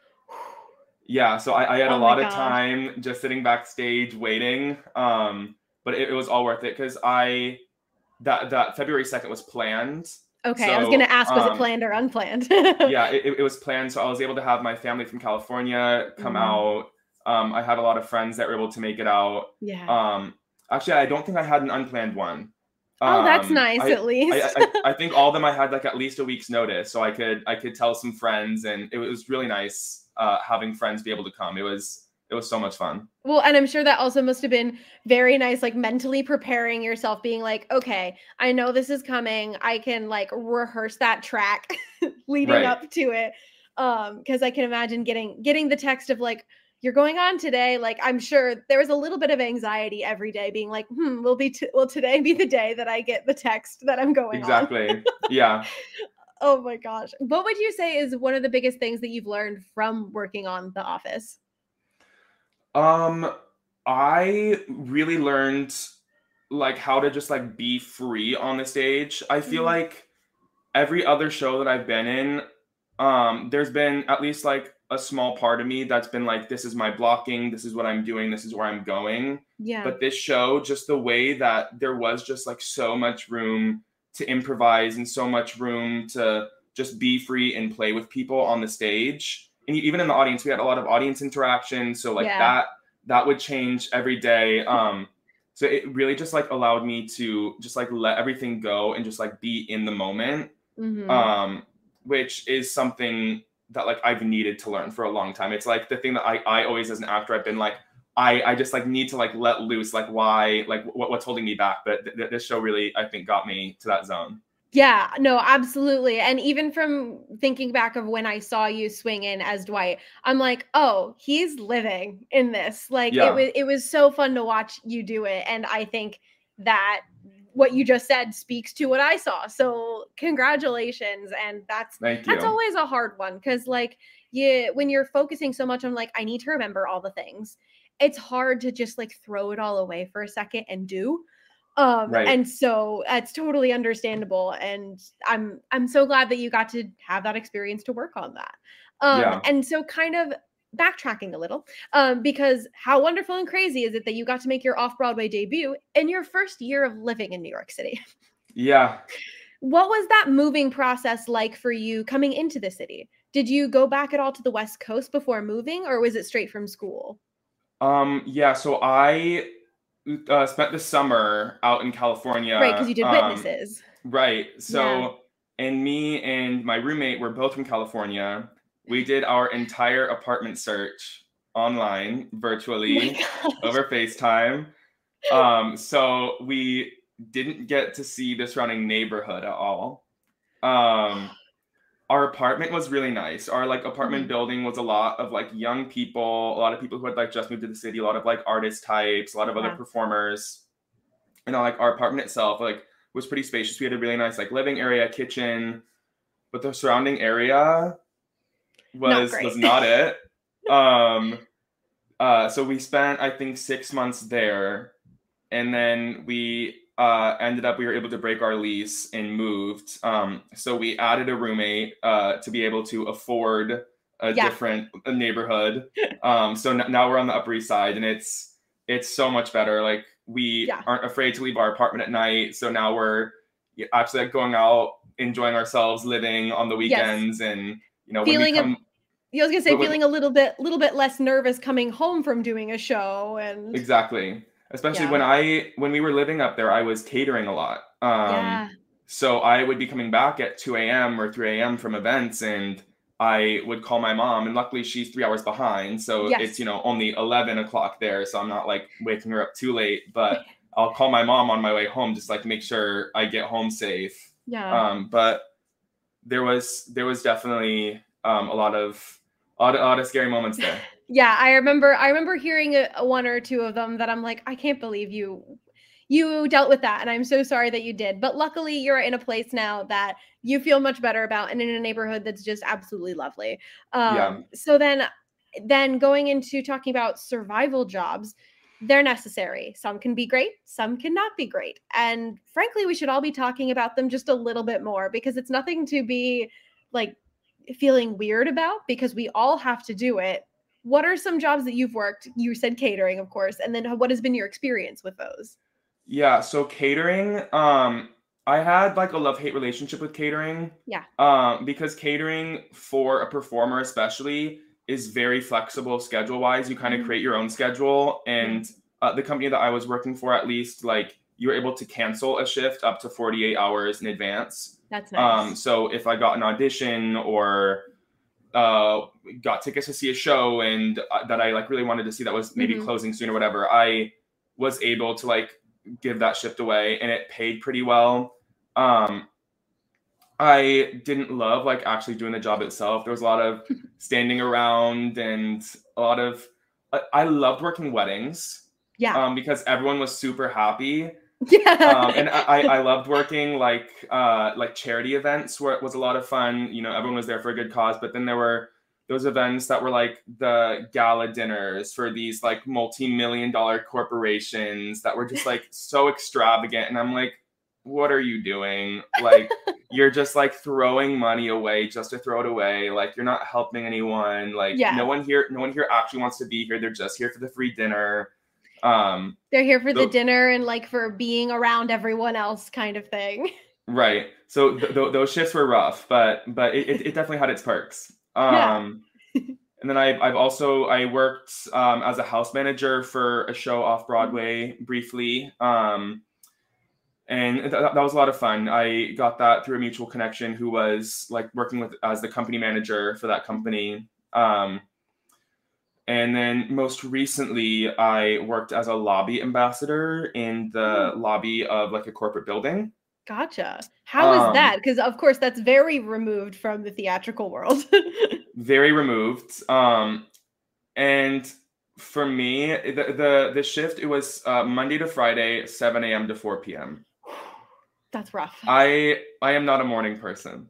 Yeah, so I, I had Oh a my lot of gosh. time just sitting backstage waiting. Um, but it, it was all worth it because I that that February second was planned. Okay, I was So, gonna ask, was it um, planned or unplanned? Yeah, it, it was planned. So I was able to have my family from California come Mhm. out. Um, I had a lot of friends that were able to make it out. Yeah. Um, actually, I don't think I had an unplanned one. Oh, that's Um, nice, I- at least. I, I, I think all of them I had like at least a week's notice, so I could I could tell some friends, and it was really nice uh, having friends be able to come. It was it was so much fun. Well, and I'm sure that also must have been very nice, like mentally preparing yourself, being like, okay, I know this is coming. I can like rehearse that track leading Right. up to it. Um, because I can imagine getting getting the text of like, you're going on today. Like, I'm sure there was a little bit of anxiety every day, being like, hmm, will be t- will today be the day that I get the text that I'm going on? Exactly. Yeah. Oh my gosh. What would you say is one of the biggest things that you've learned from working on The Office? Um, I really learned like how to just like be free on the stage. I feel Mhm. like every other show that I've been in, um, there's been at least like a small part of me that's been like, this is my blocking, this is what I'm doing, this is where I'm going. Yeah. But this show, just the way that there was just like so much room to improvise and so much room to just be free and play with people on the stage. And even in the audience, we had a lot of audience interaction. So like Yeah. that, that would change every day. Um, so it really just like allowed me to just like let everything go and just like be in the moment. Mhm. Um, which is something that like I've needed to learn for a long time. It's like the thing that I, I always as an actor, I've been like, I, I just like need to like let loose, like why, like what, what's holding me back. But th- th- this show really, I think, got me to that zone. Yeah, no, absolutely. And even from thinking back of when I saw you swing in as Dwight, I'm like, oh, he's living in this. Like it Yeah. was it was so fun to watch you do it. And I think that what you just said speaks to what I saw. So congratulations. And that's Thank that's you. always a hard one because like you when you're focusing so much on like, I need to remember all the things, it's hard to just like throw it all away for a second and do. Um, Right. and so that's totally understandable. And I'm I'm so glad that you got to have that experience to work on that. Um, Yeah. and so kind of backtracking a little, um, because how wonderful and crazy is it that you got to make your off-Broadway debut in your first year of living in New York City? Yeah. What was that moving process like for you coming into the city? Did you go back at all to the West Coast before moving, or was it straight from school? Um, yeah. So I uh, spent the summer out in Right, because California. you did Um, Witnesses. right. Yeah. So, and me and my roommate were both from California. We did our entire apartment search online, Oh virtually, my gosh. over FaceTime. Um, so we didn't get to see the surrounding neighborhood at all. Um, our apartment was really nice. Our like apartment Mhm. building was a lot of like young people, a lot of people who had like just moved to the city, a lot of like artist types, a lot of other Yeah. performers. And uh, like our apartment itself, like was pretty spacious. We had a really nice like living area, kitchen, but the surrounding area Not was great. was not it. Um, uh, so we spent I think six months there, and then we uh, ended up we were able to break our lease and moved. Um, so we added a roommate uh, to be able to afford a Yeah. different neighborhood. Um, so n- now we're on the Upper East Side, and it's it's so much better. Like we Yeah. aren't afraid to leave our apartment at night. So now we're actually like going out, enjoying ourselves, living on the Yes. weekends, and you know when we Feeling a come. I was gonna say when- feeling a little bit little bit less nervous coming home from doing a show and Exactly. Especially yeah. when I when we were living up there, I was catering a lot. Um, Yeah. so I would be coming back at two a.m. or three a.m. from events, and I would call my mom, and luckily she's three hours behind, so Yes. it's you know only eleven o'clock there, so I'm not like waking her up too late. But I'll call my mom on my way home, just like make sure I get home safe. Yeah. Um, but there was there was definitely um, a lot of a lot of, a lot of scary moments there. Yeah, I remember I remember hearing a, a one or two of them that I'm like, I can't believe you you dealt with that, and I'm so sorry that you did. But luckily you're in a place now that you feel much better about and in a neighborhood that's just absolutely lovely. Um Yeah. so then then going into talking about survival jobs, they're necessary. Some can be great, some cannot be great. And frankly, we should all be talking about them just a little bit more because it's nothing to be like feeling weird about because we all have to do it. What are some jobs that you've worked? You said catering, of course, and then what has been your experience with those? Yeah, so catering, um, I had like a love-hate relationship with catering. Yeah. Um, because catering for a performer especially is very flexible schedule-wise. You kind of Mhm. create your own schedule, and uh, the company that I was working for, at least, like you were able to cancel a shift up to forty-eight hours in advance. That's Um, nice. so if I got an audition or uh, got tickets to see a show and uh, that I like really wanted to see that was maybe Mhm. closing soon or whatever, I was able to like give that shift away, and it paid pretty well. Um, I didn't love like actually doing the job itself. There was a lot of standing around and a lot of. I, I loved working weddings. Yeah. Um, because everyone was super happy. Yeah. Um, and I, I loved working like uh, like charity events where it was a lot of fun. You know, everyone was there for a good cause. But then there were those events that were like the gala dinners for these like multi-million dollar corporations that were just like so extravagant. And I'm like, what are you doing? Like, you're just like throwing money away just to throw it away. Like, you're not helping anyone. Like, Yeah. no one here, no one here actually wants to be here. They're just here for the free dinner. Um, They're here for so, the dinner and like for being around everyone else kind of thing. Right. So th- th- those shifts were rough, but but it, it, it definitely had its perks. Um, yeah. And then I, I've also, I worked um, as a house manager for a show off Broadway briefly. Um, and th- that was a lot of fun. I got that through a mutual connection who was like working with as the company manager for that company. Um, And then most recently, I worked as a lobby ambassador in the lobby of like a corporate building. Gotcha. How Um, is that? Because of course that's very removed from the theatrical world. very removed. Um, and for me, the the, the shift, it was uh, Monday to Friday, seven a.m. to four p.m. That's rough. I I am not a morning person.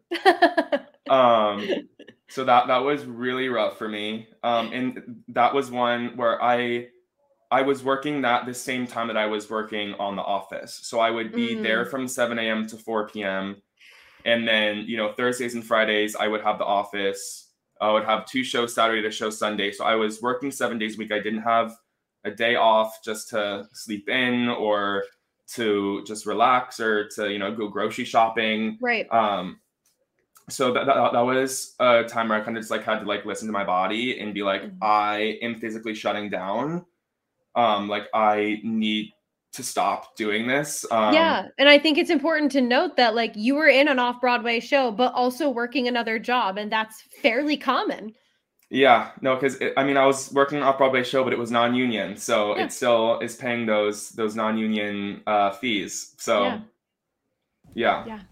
um, so that that was really rough for me. Um, and that was one where I I was working that the same time that I was working on The Office. So I would be mm. there from seven a.m. to four p.m. And then, you know, Thursdays and Fridays, I would have The Office. I would have two shows Saturday to show Sunday. So I was working seven days a week. I didn't have a day off just to sleep in or to just relax or to, you know, go grocery shopping. Right. Um, so that, that, that was a time where I kind of just like had to like listen to my body and be like, mm-hmm. I am physically shutting down. Um, like I need to stop doing this. Um, yeah. And I think it's important to note that like you were in an off-Broadway show, but also working another job. And that's fairly common. Yeah, no, because I mean, I was working an off-Broadway show, but it was non-union. So yeah. It still is paying those, those non-union uh, fees. So yeah. Yeah. yeah.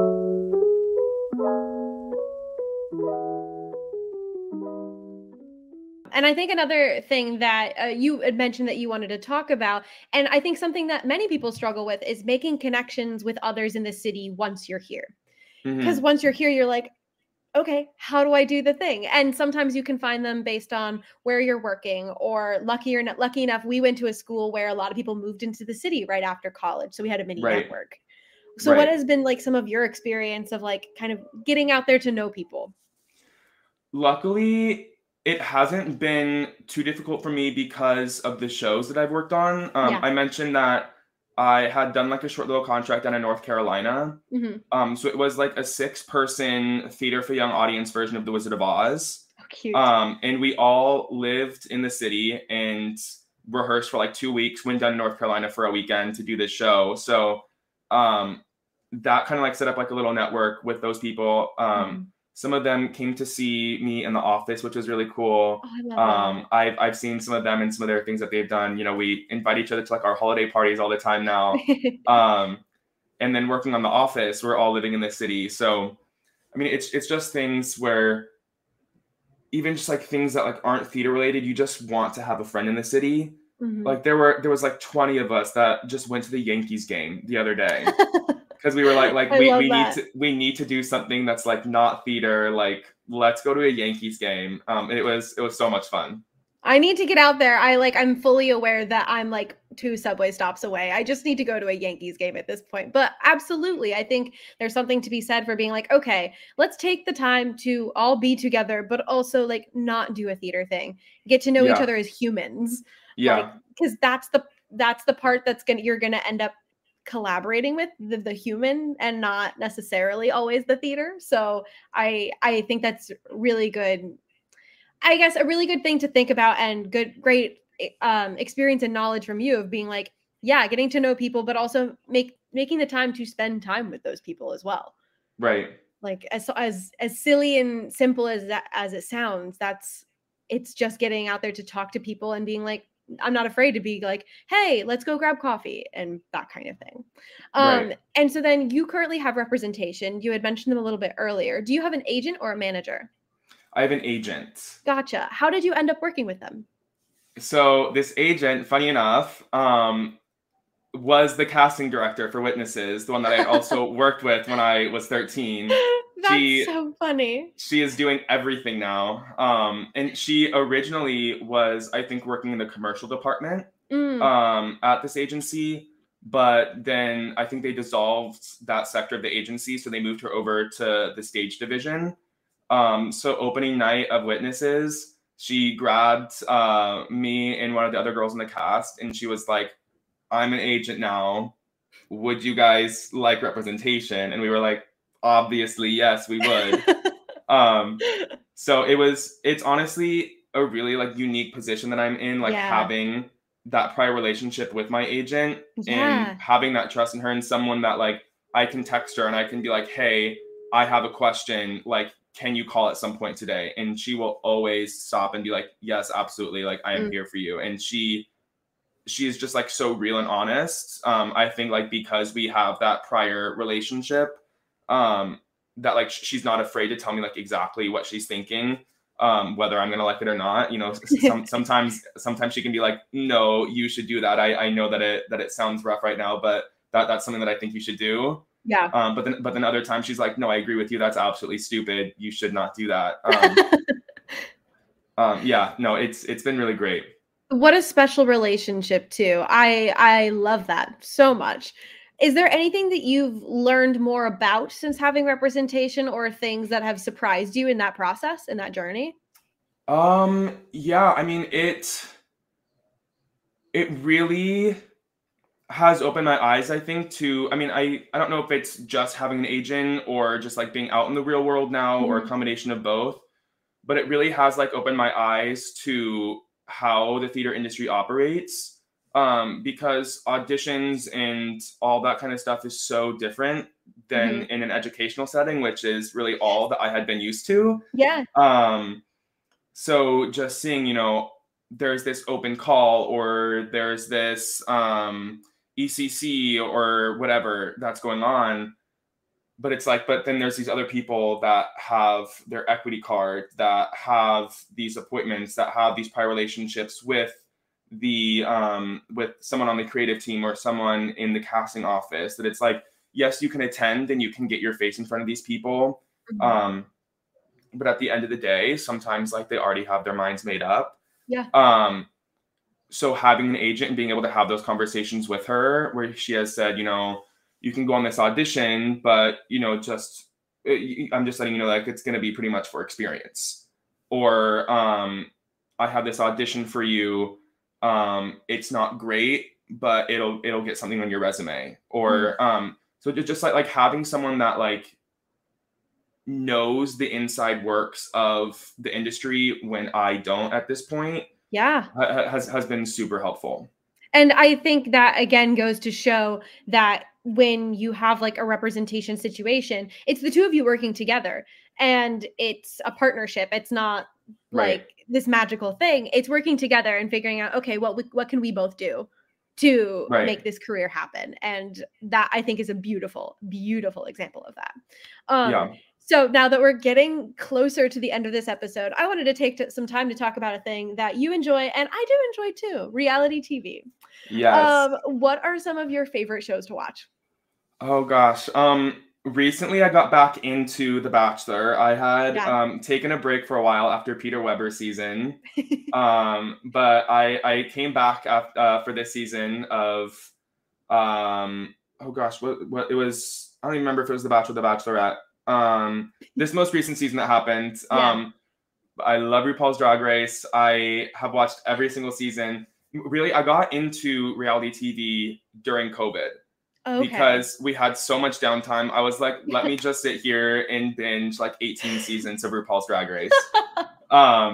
And I think another thing that uh, you had mentioned that you wanted to talk about, and I think something that many people struggle with is making connections with others in the city once you're here. Because mm-hmm. once you're here, you're like, okay, how do I do the thing? And sometimes you can find them based on where you're working, or lucky or not lucky enough, we went to a school where a lot of people moved into the city right after college. So we had a mini right. network. So right. what has been like some of your experience of like kind of getting out there to know people? Luckily, it hasn't been too difficult for me because of the shows that I've worked on. Um, yeah. I mentioned that I had done like a short little contract down in North Carolina. Mm-hmm. Um, so it was like a six person theater for young audience version of The Wizard of Oz. Oh, cute. Um, and we all lived in the city and rehearsed for like two weeks, went down to North Carolina for a weekend to do this show. So um, that kind of like set up like a little network with those people. Um, mm-hmm. Some of them came to see me in The Office, which was really cool. Oh, I love um, that. I've I've seen some of them and some of their things that they've done. You know, we invite each other to like our holiday parties all the time now. um, and then working on The Office, we're all living in the city. So, I mean, it's it's just things where even just like things that like aren't theater related, you just want to have a friend in the city. Mm-hmm. Like there were there was like twenty of us that just went to the Yankees game the other day. Because we were like, like we, we need to we need to do something that's like not theater. Like, let's go to a Yankees game. Um, it was it was so much fun. I need to get out there. I like I'm fully aware that I'm like two subway stops away. I just need to go to a Yankees game at this point. But absolutely, I think there's something to be said for being like, okay, let's take the time to all be together, but also like not do a theater thing. Get to know yeah. each other as humans. Yeah, because like, that's the that's the part that's gonna you're gonna end up collaborating with the, the human and not necessarily always the theater. So I I think that's really good. I guess a really good thing to think about and good, great um, experience and knowledge from you of being like, yeah, getting to know people, but also make making the time to spend time with those people as well. Right. Like as as as silly and simple as that as it sounds, that's it's just getting out there to talk to people and being like, I'm not afraid to be like, hey, let's go grab coffee and that kind of thing. Um, Right. and so then you currently have representation. You had mentioned them a little bit earlier. Do you have an agent or a manager? I have an agent. Gotcha. How did you end up working with them? So this agent, funny enough, um, was the casting director for Witnesses, the one that I also worked with when I was thirteen. That's She so funny. she is doing everything now. Um, and she originally was, I think, working in the commercial department Mm, um, at this agency. But then I think they dissolved that sector of the agency, so they moved her over to the stage division. Um, so opening night of Witnesses, she grabbed uh, me and one of the other girls in the cast, and she was like, I'm an agent now. Would you guys like representation? And we were like, obviously, yes, we would. um, so it was, it's honestly a really like unique position that I'm in, like yeah. having that prior relationship with my agent Yeah. and having that trust in her and someone that like I can text her and I can be like, hey, I have a question. Like, can you call at some point today? And she will always stop and be like, yes, absolutely. Like, I am Mm. here for you. And she, she is just like so real and honest. Um, I think like because we have that prior relationship, um, that like she's not afraid to tell me like exactly what she's thinking, um, whether I'm gonna like it or not. You know, some sometimes sometimes she can be like, no, you should do that. I I know that it that it sounds rough right now, but that that's something that I think you should do. Yeah. Um, but then but then other times she's like, no, I agree with you. That's absolutely stupid. You should not do that. Um, um, yeah, no, it's it's been really great. What a special relationship too. I I love that so much. Is there anything that you've learned more about since having representation or things that have surprised you in that process, in that journey? Um, yeah, I mean it it really has opened my eyes, I think, to I mean, I I don't know if it's just having an agent or just like being out in the real world now or a Mhm. combination of both, but it really has like opened my eyes to how the theater industry operates. Um, because auditions and all that kind of stuff is so different than Mhm. in an educational setting, which is really all that I had been used to. Yeah. Um, so just seeing, you know, there's this open call or there's this um, E C C or whatever that's going on. But it's like, but then there's these other people that have their equity card, that have these appointments, that have these prior relationships with the um, with someone on the creative team or someone in the casting office. That it's like, yes, you can attend and you can get your face in front of these people. Mhm. Um, but at the end of the day, sometimes like they already have their minds made up. Yeah. Um, so having an agent and being able to have those conversations with her where she has said, you know, you can go on this audition, but you know, just I'm just letting you know, like it's going to be pretty much for experience. Or um, I have this audition for you. Um, it's not great, but it'll it'll get something on your resume. Or Mm. um, so just like like having someone that like knows the inside works of the industry when I don't at this point Yeah. ha- has has been super helpful. And I think that again goes to show that when you have like a representation situation, it's the two of you working together and it's a partnership. It's not Right. like this magical thing. It's working together and figuring out, okay, what we, what can we both do to Right. make this career happen? And that I think is a beautiful, beautiful example of that. Um, Yeah. so now that we're getting closer to the end of this episode, I wanted to take t- some time to talk about a thing that you enjoy and I do enjoy too, reality T V. Yes. Um, what are some of your favorite shows to watch? Oh gosh. Um recently I got back into The Bachelor. I had Yeah. um taken a break for a while after Peter Weber season. Um but I I came back after, uh, for this season of um oh gosh, what what it was I don't even remember if it was The Bachelor or The Bachelorette. Um this most recent season that happened. Yeah. Um I love RuPaul's Drag Race. I have watched every single season. Really, I got into reality T V during COVID Okay. because we had so much downtime. I was like, let me just sit here and binge like eighteen seasons of RuPaul's Drag Race. Um,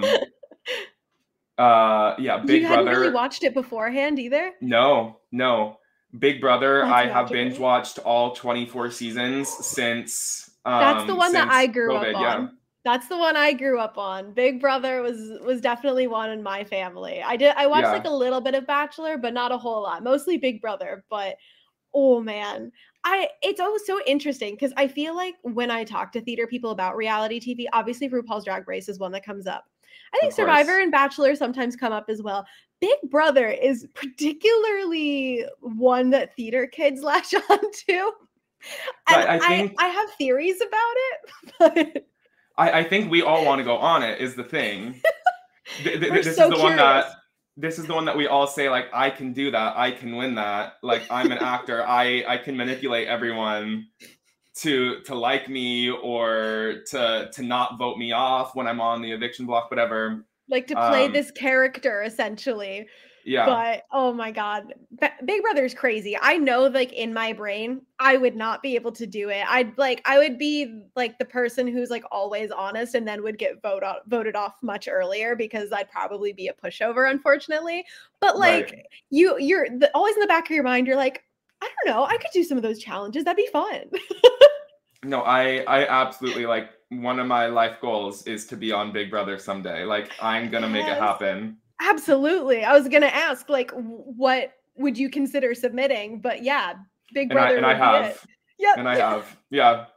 uh, yeah, Big You hadn't Brother. really watched it beforehand either? No, no. Big Brother, That's I have magical. binge watched all twenty-four seasons since That's the um, one that I since grew up COVID. Yeah. on. That's the one I grew up on. Big Brother was was definitely one in my family. I did I watched like Yeah. a little bit of Bachelor, but not a whole lot. Mostly Big Brother, but oh man. I it's always so interesting because I feel like when I talk to theater people about reality T V, obviously RuPaul's Drag Race is one that comes up. I think Of Survivor course. and Bachelor sometimes come up as well. Big Brother is particularly one that theater kids latch on to. And I, I I think I have theories about it, but I, I think we all want to go on it is the thing. Th- th- we're this so is the one curious. that this is the one that we all say like I can do that. I can win that. Like I'm an actor. I I can manipulate everyone to to like me or to to not vote me off when I'm on the eviction block, whatever. Like to play Um, this character essentially. yeah. But oh my god, B- Big Brother's crazy. I know like in my brain, I would not be able to do it. I'd like I would be like the person who's like always honest and then would get vote out, voted off much earlier because I'd probably be a pushover unfortunately. But Right. like you you're the, always in the back of your mind you're like I don't know, I could do some of those challenges. That'd be fun. No, I I absolutely like one of my life goals is to be on Big Brother someday. Like I'm gonna make it Yes. happen. Absolutely. I was gonna ask, like, w- what would you consider submitting? But yeah, Big And I Brother and I would be it. have. Yep. And I have. Yeah.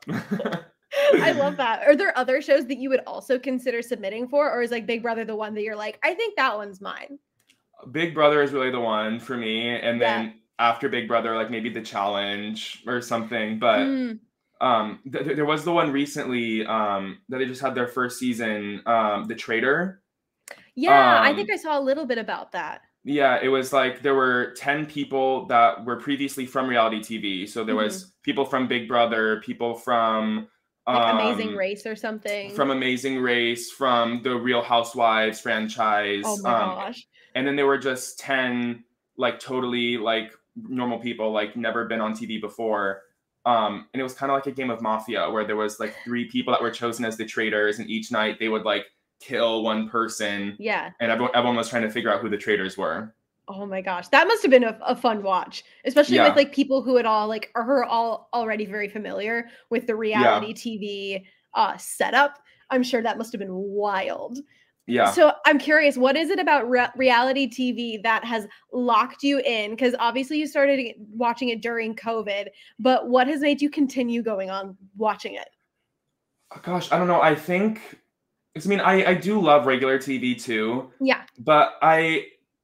I love that. Are there other shows that you would also consider submitting for, or is like Big Brother the one that you're like, I think that one's mine? Big Brother is really the one for me. And Yeah. then after Big Brother, like maybe The Challenge or something. But Mm. um th- th- there was the one recently um that they just had their first season, um, The Traitor. Yeah, I think Um I saw a little bit about that. yeah, it was like there were ten people that were previously from reality T V. So there Mhm. was people from Big Brother, people from Like Amazing um Race or something. from Amazing Race, from the Real Housewives franchise. Oh my Um gosh. and then there were just ten like totally like normal people, like never been on T V before. Um and it was kind of like a game of Mafia where there was like three people that were chosen as the traitors, and each night they would like kill one person, Yeah. and everyone, everyone was trying to figure out who the traitors were. Oh my gosh, that must have been a, a fun watch, especially with Yeah. like people who had all like are who are all already very familiar with the Yeah. reality T V uh, setup. I'm sure that must have been wild. Yeah. So I'm curious, what is it about re- reality T V that has locked you in? Because obviously you started it- watching it during COVID, but what has made you continue going on watching it? Oh, gosh, I don't know. I think, 'cause, I mean, I, I do love regular T V too, Yeah, but I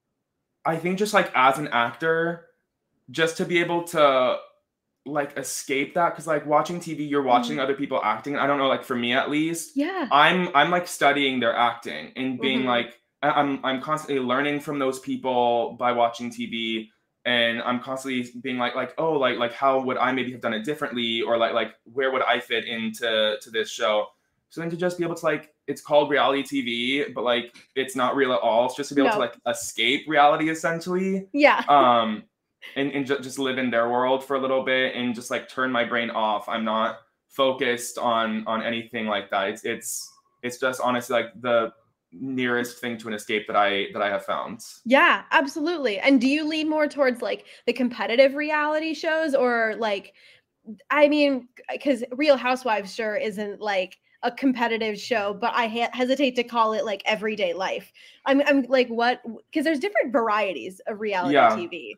I think just like as an actor, just to be able to like escape that, because like watching T V, you're watching Mhm. other people acting. I don't know, like for me at least, yeah, I'm I'm like studying their acting and being Mhm. like I- I'm I'm constantly learning from those people by watching T V, and I'm constantly being like like oh like like how would I maybe have done it differently, or like like where would I fit into to this show. So then to just be able to like it's called reality T V, but like it's not real at all. It's just to be able to no, like escape reality essentially. yeah. Um and, and ju- just live in their world for a little bit and just like turn my brain off. I'm not focused on on anything like that. It's it's it's just honestly like the nearest thing to an escape that I that I have found. Yeah, absolutely. And do you lean more towards like the competitive reality shows or like I mean, because Real Housewives sure isn't like a competitive show, but I ha- hesitate to call it like everyday life. I'm, I'm like, what? Because there's different varieties of reality Yeah. T V.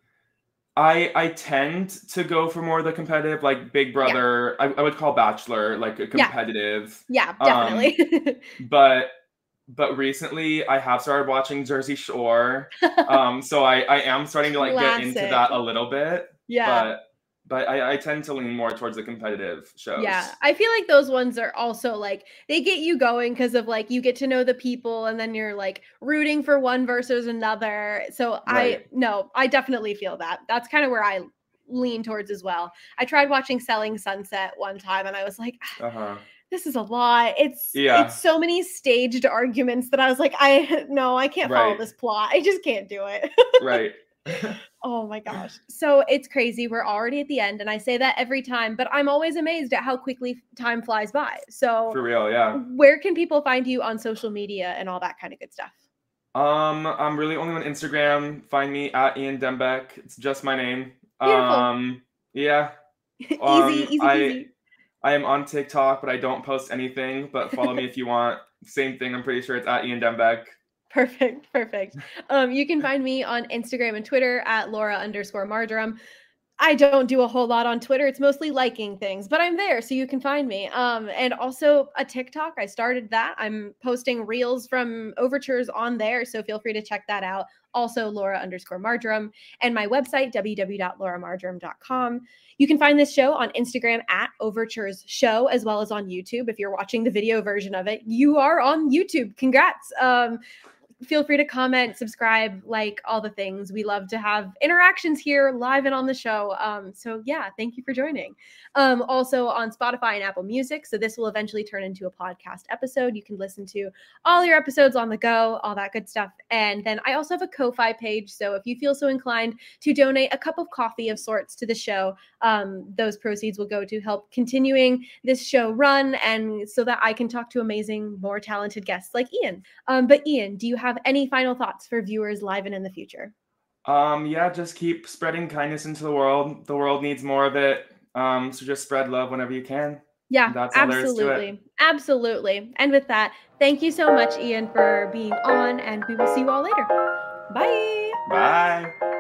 I I tend to go for more of the competitive, like Big Yeah, Brother. I, I would call Bachelor like a yeah, competitive. yeah, Um, definitely. but but recently I have started watching Jersey Shore. Um, so I I am starting to like get into Classic. that a little bit, Yeah. but but I, I tend to lean more towards the competitive Yeah, shows. I feel like those ones are also like they get you going because of like you get to know the people and then you're like rooting for one versus another. So I Right. no, I definitely feel that. That's kind of where I lean towards as well. I tried watching Selling Sunset one time and I was like, "Ah, Uh-huh. this is a lot. It's it's Yeah. so many staged arguments that I was like, I no, I can't follow Right. this plot. I just can't do it. Right. Oh my gosh. So it's crazy. We're already at the end. And I say that every time, but I'm always amazed at how quickly time flies by. So, For real, yeah. where can people find you on social media and all that kind of good stuff? Um, I'm really only on Instagram. Find me at Ian Dembeck. It's just my name. Beautiful. Um, yeah. Easy, Um, easy I peasy. I am on TikTok, but I don't post anything. But follow me if you want. Same thing. I'm pretty sure it's at Ian Dembeck. Perfect. Perfect. Um, you can find me on Instagram and Twitter at Laura underscore Marjoram. I don't do a whole lot on Twitter. It's mostly liking things, but I'm there, so you can find me. Um, and also a TikTok. I started that. I'm posting reels from overtures on there, so feel free to check that out. Also, Laura underscore Marjoram, and my website, w w w dot laura marjoram dot com. You can find this show on Instagram at Overtures Show, as well as on YouTube. If you're watching the video version of it, you are on YouTube. Congrats. Um, Feel free to comment, subscribe, like all the things. We love to have interactions here live and on the show. Um, so yeah, thank you for joining. Um, also on Spotify and Apple Music. So this will eventually turn into a podcast episode. You can listen to all your episodes on the go, all that good stuff. And then I also have a Ko-Fi page. So if you feel so inclined to donate a cup of coffee of sorts to the show, um, those proceeds will go to help continuing this show run, and so that I can talk to amazing, more talented guests like Ian. Um, but Ian, do you have have any final thoughts for viewers live and in the future? Um, yeah, just keep spreading kindness into the world. The world needs more of it. Um, so just spread love whenever you can. Yeah, That's all there is to it. absolutely. Absolutely. And with that, thank you so much, Ian, for being on, and we will see you all later. Bye. Bye.